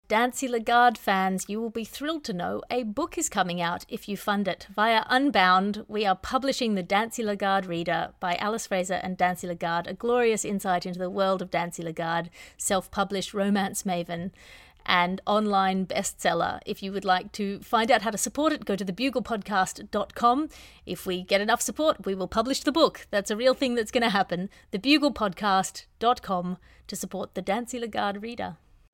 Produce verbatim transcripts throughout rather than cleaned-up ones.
Dancy Lagarde fans, you will be thrilled to know a book is coming out if you fund it. Via Unbound, we are publishing the Dancy Lagarde Reader by Alice Fraser and Dancy Lagarde, a glorious insight into the world of Dancy Lagarde, self-published romance maven and online bestseller. If you would like to find out how to support it, go to the bugle podcast dot com. If we get enough support, we will publish the book. That's a real thing that's going to happen. the bugle podcast dot com to support the Dancy Lagarde Reader.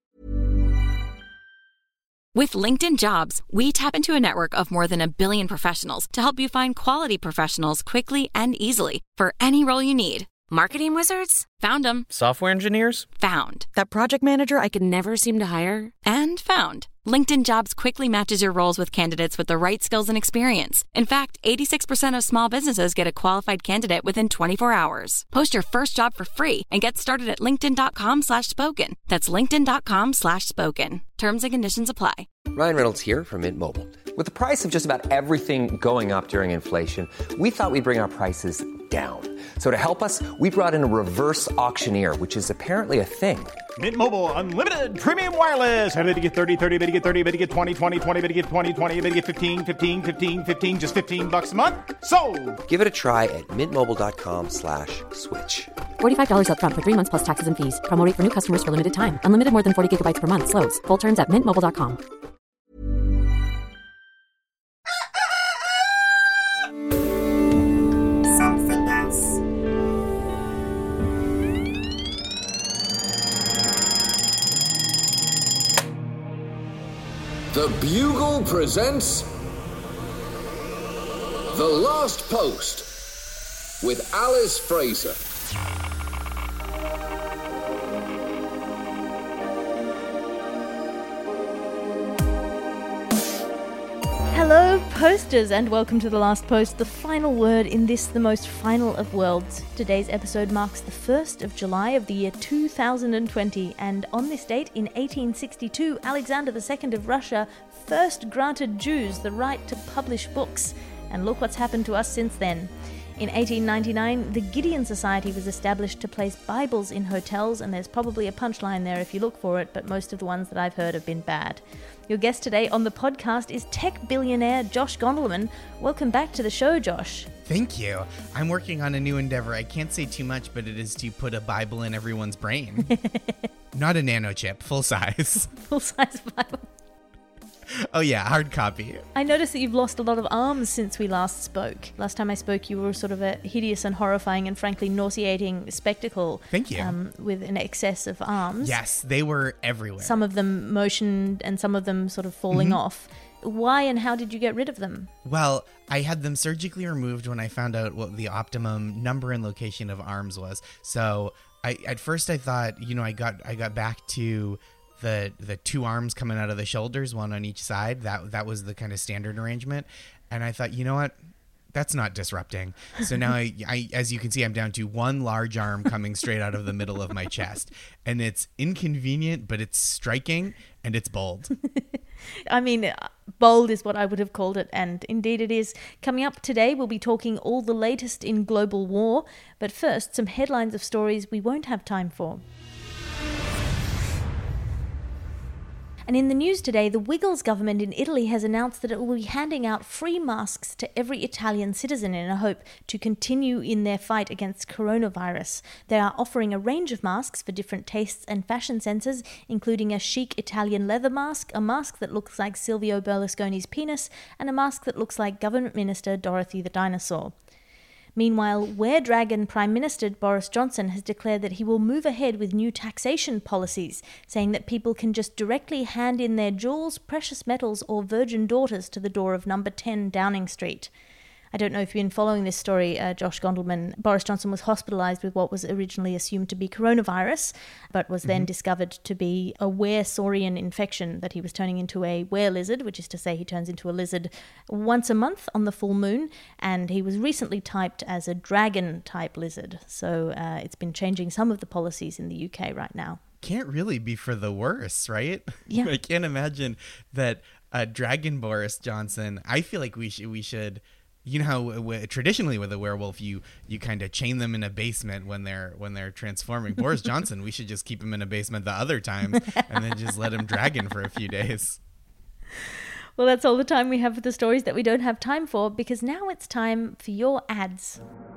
With LinkedIn Jobs, we tap into a network of more than a billion professionals to help you find quality professionals quickly and easily for any role you need. Marketing wizards? Found them. Software engineers? Found. That project manager I could never seem to hire? And found. LinkedIn Jobs quickly matches your roles with candidates with the right skills and experience. In fact, eighty-six percent of small businesses get a qualified candidate within twenty-four hours. Post your first job for free and get started at linkedin.com slash spoken. That's linkedin.com slash spoken. Terms and conditions apply. Ryan Reynolds here from Mint Mobile. With the price of just about everything going up during inflation, we thought we'd bring our prices down. So to help us, we brought in a reverse auctioneer, which is apparently a thing. Mint Mobile Unlimited Premium Wireless. How to get thirty, thirty, how to get thirty, how to get twenty, twenty, twenty, how to get twenty, twenty, how to get fifteen, fifteen, fifteen, fifteen, just fifteen bucks a month? Sold! Give it a try at mintmobile.com slash switch. forty-five dollars up front for three months plus taxes and fees. Promo rate for new customers for limited time. Unlimited more than forty gigabytes per month. Slows full terms at mint mobile dot com. The Bugle presents The Last Post with Alice Fraser. Hello, posters, and welcome to The Last Post, the final word in this, the most final of worlds. Today's episode marks the first of July of the year two thousand twenty, and on this date, in eighteen sixty-two, Alexander the Second of Russia first granted Jews the right to publish books. And look what's happened to us since then. In eighteen ninety-nine, the Gideon Society was established to place Bibles in hotels, and there's probably a punchline there if you look for it, but most of the ones that I've heard have been bad. Your guest today on the podcast is tech billionaire Josh Gondelman. Welcome back to the show, Josh. Thank you. I'm working on a new endeavor. I can't say too much, but it is to put a Bible in everyone's brain. Not a nano chip, full size. Full-size Bible. Oh yeah, hard copy. I noticed that you've lost a lot of arms since we last spoke. Last time I spoke, you were sort of a hideous and horrifying and frankly nauseating spectacle. Thank you. Um, with an excess of arms. Yes, they were everywhere. Some of them motioned and some of them sort of falling Mm-hmm. off. Why and how did you get rid of them? Well, I had them surgically removed when I found out what the optimum number and location of arms was. So I, at first I thought, you know, I got I got back to the the two arms coming out of the shoulders, one on each side. That that was the kind of standard arrangement. And I thought, you know what? That's not disrupting. So now, I, I, as you can see, I'm down to one large arm coming straight out of the middle of my chest. And it's inconvenient, but it's striking, and it's bold. I mean, bold is what I would have called it, and indeed it is. Coming up today, we'll be talking all the latest in global war. But first, some headlines of stories we won't have time for. And in the news today, the Wiggles government in Italy has announced that it will be handing out free masks to every Italian citizen in a hope to continue in their fight against coronavirus. They are offering a range of masks for different tastes and fashion senses, including a chic Italian leather mask, a mask that looks like Silvio Berlusconi's penis, and a mask that looks like Government Minister Dorothy the Dinosaur. Meanwhile, Were Dragon Prime Minister Boris Johnson has declared that he will move ahead with new taxation policies, saying that people can just directly hand in their jewels, precious metals, or virgin daughters to the door of number ten Downing Street. I don't know if you've been following this story, uh, Josh Gondelman. Boris Johnson was hospitalised with what was originally assumed to be coronavirus, but was then mm-hmm. discovered to be a were-saurian infection, that he was turning into a were-lizard, which is to say he turns into a lizard once a month on the full moon, and he was recently typed as a dragon-type lizard. So uh, it's been changing some of the policies in the U K right now. Can't really be for the worse, right? Yeah. I can't imagine that uh, Dragon Boris Johnson, I feel like we should we should... You know how w- w- traditionally with a werewolf, you you kind of chain them in a basement when they're when they're transforming. Boris Johnson, we should just keep him in a basement the other times and then just let him dragon for a few days. Well, that's all the time we have for the stories that we don't have time for, because now it's time for your ads.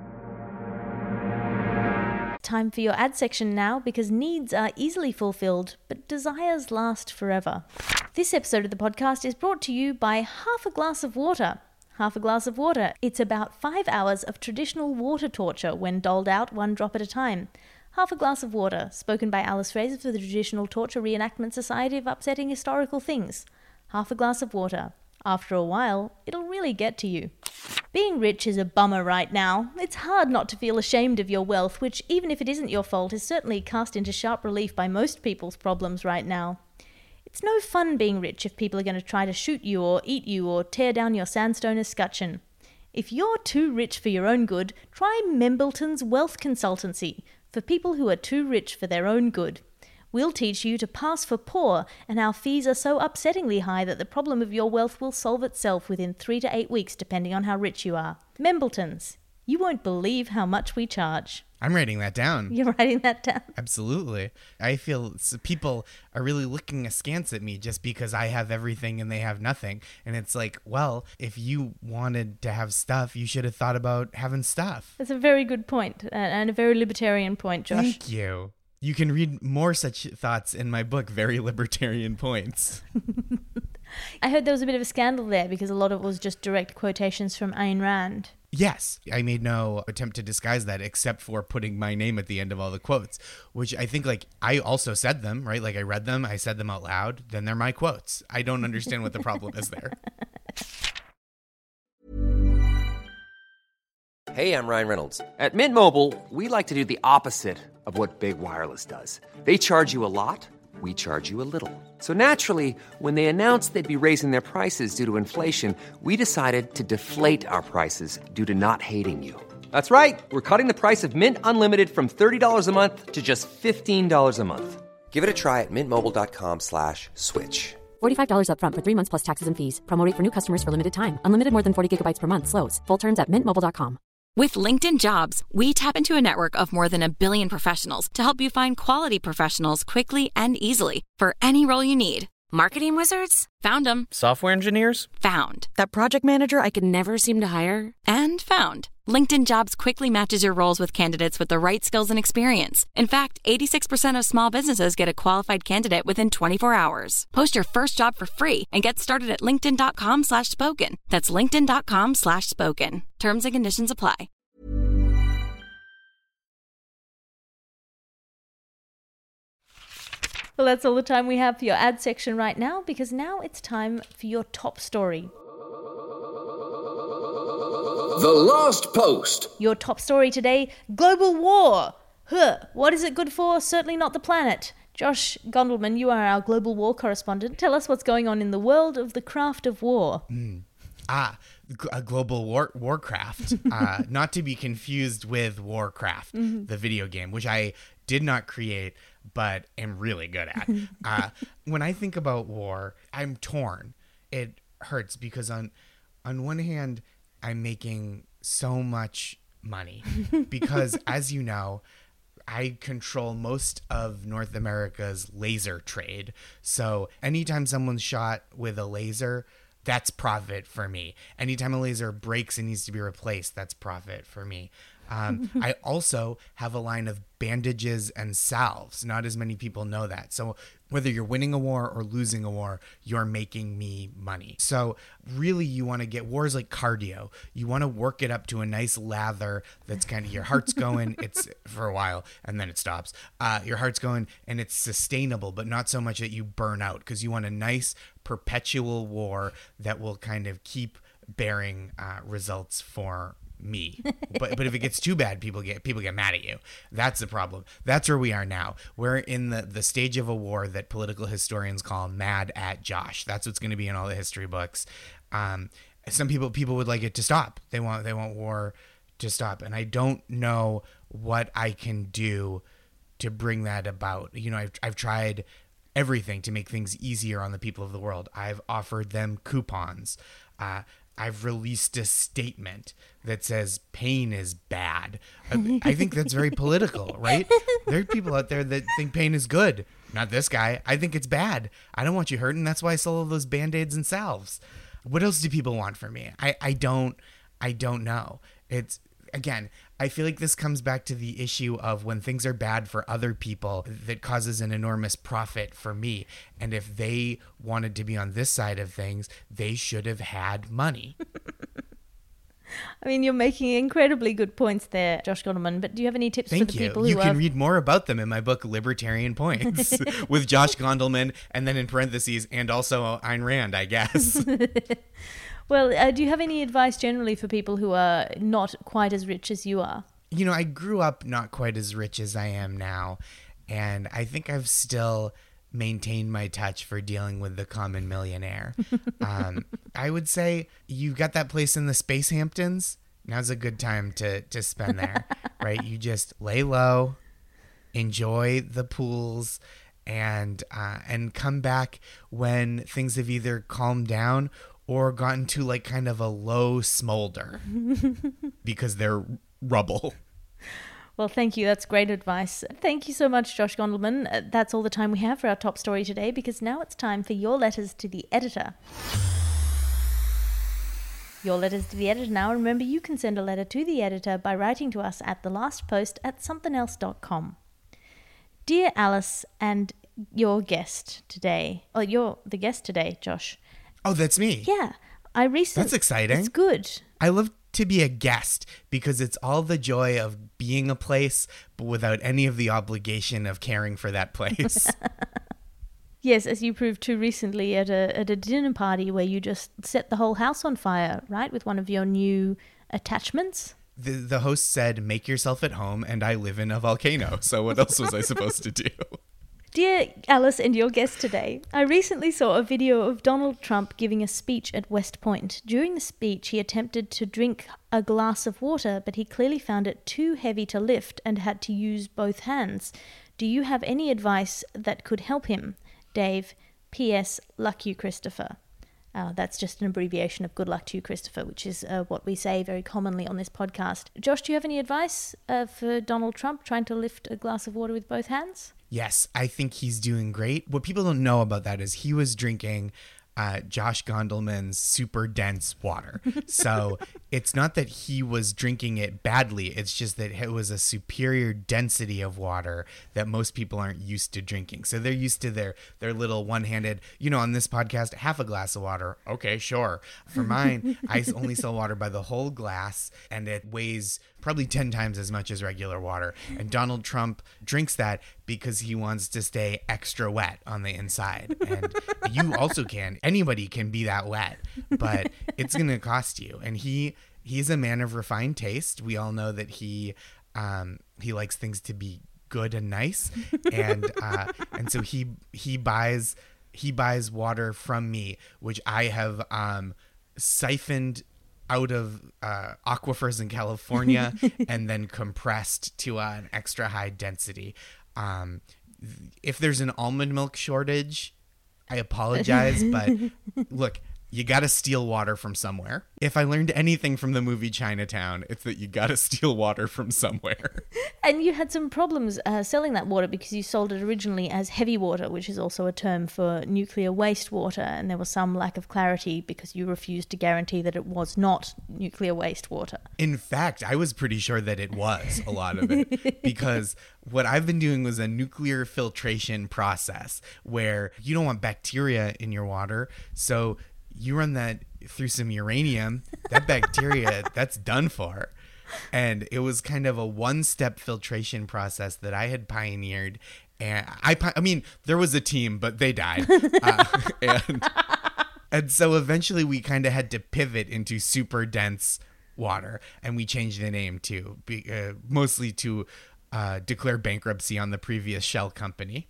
Time for your ad section now, because needs are easily fulfilled, but desires last forever. This episode of the podcast is brought to you by Half a Glass of Water. Half a Glass of Water. It's about five hours of traditional water torture when doled out one drop at a time. Half a Glass of Water, spoken by Alice Fraser for the Traditional Torture Reenactment Society of Upsetting Historical Things. Half a glass of water. After a while, it'll really get to you. Being rich is a bummer right now. It's hard not to feel ashamed of your wealth, which, even if it isn't your fault, is certainly cast into sharp relief by most people's problems right now. It's no fun being rich if people are going to try to shoot you or eat you or tear down your sandstone escutcheon. If you're too rich for your own good, try Membleton's Wealth Consultancy for people who are too rich for their own good. We'll teach you to pass for poor, and our fees are so upsettingly high that the problem of your wealth will solve itself within three to eight weeks, depending on how rich you are. Membleton's. You won't believe how much we charge. I'm writing that down. You're writing that down? Absolutely. I feel people are really looking askance at me just because I have everything and they have nothing. And it's like, well, if you wanted to have stuff, you should have thought about having stuff. That's a very good point, and a very libertarian point, Josh. Thank you. You can read more such thoughts in my book, Very Libertarian Points. I heard there was a bit of a scandal there because a lot of it was just direct quotations from Ayn Rand. Yes, I made no attempt to disguise that except for putting my name at the end of all the quotes, which I think, like, I also said them, right? Like, I read them, I said them out loud, then they're my quotes. I don't understand what the problem is there. Hey, I'm Ryan Reynolds. At Mint Mobile, we like to do the opposite of what Big Wireless does. They charge you a lot, we charge you a little. So naturally, when they announced they'd be raising their prices due to inflation, we decided to deflate our prices due to not hating you. That's right. We're cutting the price of Mint Unlimited from thirty dollars a month to just fifteen dollars a month. Give it a try at mintmobile.com slash switch. forty-five dollars up front for three months plus taxes and fees. Promo rate for new customers for limited time. Unlimited more than forty gigabytes per month slows. Full terms at mint mobile dot com. With LinkedIn Jobs, we tap into a network of more than a billion professionals to help you find quality professionals quickly and easily for any role you need. Marketing wizards? Found them. Software engineers? Found. That project manager I could never seem to hire? And found. LinkedIn Jobs quickly matches your roles with candidates with the right skills and experience. In fact, eighty-six percent of small businesses get a qualified candidate within twenty-four hours. Post your first job for free and get started at linkedin.com slash spoken. That's linkedin.com slash spoken. Terms and conditions apply. Well, that's all the time we have for your ad section right now, because now it's time for your top story. The Last Post. Your top story today, global war. Huh, what is it good for? Certainly not the planet. Josh Gondelman, you are our global war correspondent. Tell us what's going on in the world of the craft of war. Mm. Ah, a global war Warcraft, uh, not to be confused with Warcraft, mm-hmm. the video game, which I did not create, but am really good at. uh, when I think about war, I'm torn. It hurts because on on one hand, I'm making so much money because, as you know, I control most of North America's laser trade. So anytime someone's shot with a laser, that's profit for me. Anytime a laser breaks and needs to be replaced, that's profit for me. Um, I also have a line of bandages and salves. Not as many people know that. So whether you're winning a war or losing a war, you're making me money. So really you want to get, war is like cardio. You want to work it up to a nice lather that's kind of, your heart's going, it's for a while, and then it stops. Uh, your heart's going and it's sustainable, but not so much that you burn out, because you want a nice perpetual war that will kind of keep bearing uh, results for me. But but if it gets too bad, people get people get mad at you. That's the problem. That's where we are now. We're in the, the stage of a war that political historians call mad at Josh. That's what's going to be in all the history books. Um, some people people would like it to stop. They want they want war to stop. And I don't know what I can do to bring that about. You know, I've I've tried everything to make things easier on the people of the world. I've offered them coupons. Uh, I've released a statement that says pain is bad. I, I think that's very political, right? There are people out there that think pain is good. Not this guy. I think it's bad. I don't want you hurting. That's why I sell all those Band-Aids and salves. What else do people want from me? I, I don't, I don't know. It's, again, I feel like this comes back to the issue of when things are bad for other people, that causes an enormous profit for me. And if they wanted to be on this side of things, they should have had money. I mean, you're making incredibly good points there, Josh Gondelman, but do you have any tips Thank for the you. people who You can are... read more about them in my book, Libertarian Points, with Josh Gondelman, and then in parentheses, and also Ayn Rand, I guess. Well, uh, do you have any advice generally for people who are not quite as rich as you are? You know, I grew up not quite as rich as I am now, and I think I've still maintained my touch for dealing with the common millionaire. um, I would say you've got that place in the Space Hamptons. Now's a good time to, to spend there, right? You just lay low, enjoy the pools, and uh, and come back when things have either calmed down or gotten to like kind of a low smolder because they're rubble. Well, thank you. That's great advice. Thank you so much, Josh Gondelman. Uh, that's all the time we have for our top story today, because now it's time for your letters to the editor. Your letters to the editor now. Remember, you can send a letter to the editor by writing to us at thelastpost at something else dot com. Dear Alice and your guest today. Oh, you're the guest today, Josh. Oh, that's me. Yeah. I recently... That's exciting. It's good. I love to be a guest because it's all the joy of being a place, but without any of the obligation of caring for that place. Yes, as you proved too recently at a at a dinner party where you just set the whole house on fire, right, with one of your new attachments. The, the host said, make yourself at home, and I live in a volcano. So what else was I supposed to do? Dear Alice and your guest today, I recently saw a video of Donald Trump giving a speech at West Point. During the speech, he attempted to drink a glass of water, but he clearly found it too heavy to lift and had to use both hands. Do you have any advice that could help him? Dave, P S. Luck you, Christopher. Uh, that's just an abbreviation of good luck to you, Christopher, which is uh, what we say very commonly on this podcast. Josh, do you have any advice uh, for Donald Trump trying to lift a glass of water with both hands? Yes, I think he's doing great. What people don't know about that is he was drinking uh, Josh Gondelman's super dense water. So it's not that he was drinking it badly. It's just that it was a superior density of water that most people aren't used to drinking. So they're used to their, their little one-handed, you know, on this podcast, half a glass of water. Okay, sure. For mine, I only sell water by the whole glass, and it weighs probably ten times as much as regular water. And Donald Trump drinks that because he wants to stay extra wet on the inside. And you also can. Anybody can be that wet, but it's going to cost you. And he he's a man of refined taste. We all know that he um, he likes things to be good and nice. And uh, and so he he buys he buys water from me, which I have um, siphoned out of uh, aquifers in California and then compressed to uh, an extra high density. Um, if there's an almond milk shortage, I apologize, but look, you got to steal water from somewhere. If I learned anything from the movie Chinatown, it's that you got to steal water from somewhere. And you had some problems uh, selling that water because you sold it originally as heavy water, which is also a term for nuclear wastewater. And there was some lack of clarity because you refused to guarantee that it was not nuclear wastewater. In fact, I was pretty sure that it was a lot of it because what I've been doing was a nuclear filtration process where you don't want bacteria in your water. So you run that through some uranium, that bacteria, that's done for. And it was kind of a one-step filtration process that I had pioneered. And I, I mean, there was a team, but they died. uh, and, and so eventually we kind of had to pivot into super dense water. And we changed the name to, be, uh, mostly to uh, declare bankruptcy on the previous Shell company.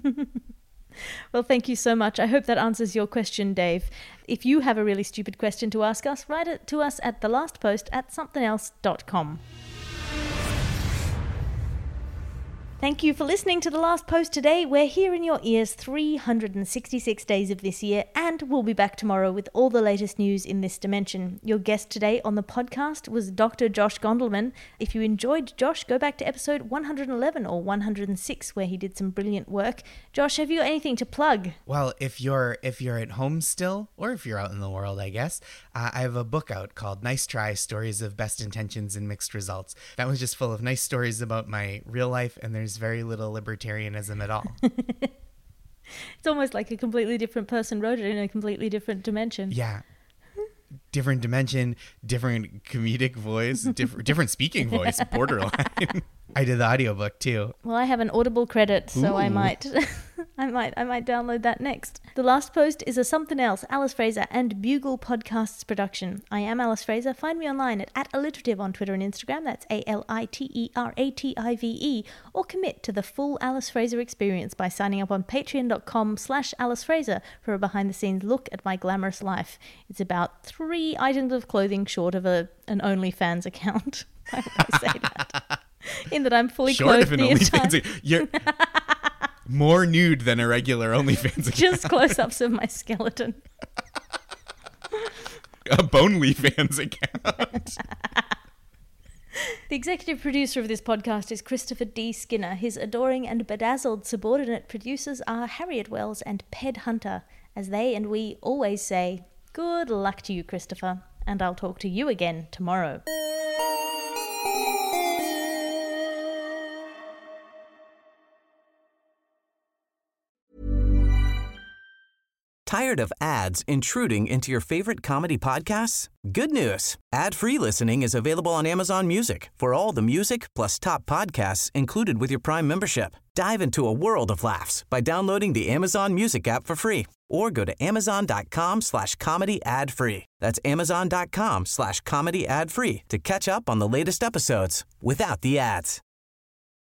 Well, thank you so much. I hope that answers your question, Dave. If you have a really stupid question to ask us, write it to us at thelastpost at something else dot com. Thank you for listening to The Last Post today. We're here in your ears three hundred sixty-six days of this year, and we'll be back tomorrow with all the latest news in this dimension. Your guest today on the podcast was Doctor Josh Gondelman. If you enjoyed Josh, go back to episode one hundred eleven or one hundred six, where he did some brilliant work. Josh, have you got anything to plug? Well, if you're if you're at home still, or if you're out in the world, I guess, uh, I have a book out called Nice Try, Stories of Best Intentions and Mixed Results. That was just full of nice stories about my real life, and there's very little libertarianism at all. It's almost like a completely different person wrote it in a completely different dimension. Yeah. Different dimension, different comedic voice, different different speaking voice, borderline. I did the audiobook too. Well, I have an Audible credit, so Ooh. I might I might I might download that next. The Last Post is a Something Else, Alice Fraser and Bugle Podcasts production. I am Alice Fraser. Find me online at, at alliterative on Twitter and Instagram. That's A L I T E R A T I V E. Or commit to the full Alice Fraser experience by signing up on patreon.com slash Alice Fraser for a behind-the-scenes look at my glamorous life. It's about three items of clothing short of a an OnlyFans account. I want to say that. In that I'm fully Short clothed of an the entire... OnlyFans. You're more nude than a regular OnlyFans account. Just close-ups of my skeleton. A Bonelyfans account. The executive producer of this podcast is Christopher D. Skinner. His adoring and bedazzled subordinate producers are Harriet Wells and Ped Hunter. As they and we always say, good luck to you, Christopher, and I'll talk to you again tomorrow. Tired of ads intruding into your favorite comedy podcasts? Good news. Ad-free listening is available on Amazon Music for all the music plus top podcasts included with your Prime membership. Dive into a world of laughs by downloading the Amazon Music app for free or go to amazon.com slash comedy ad free. That's amazon.com slash comedy ad free to catch up on the latest episodes without the ads.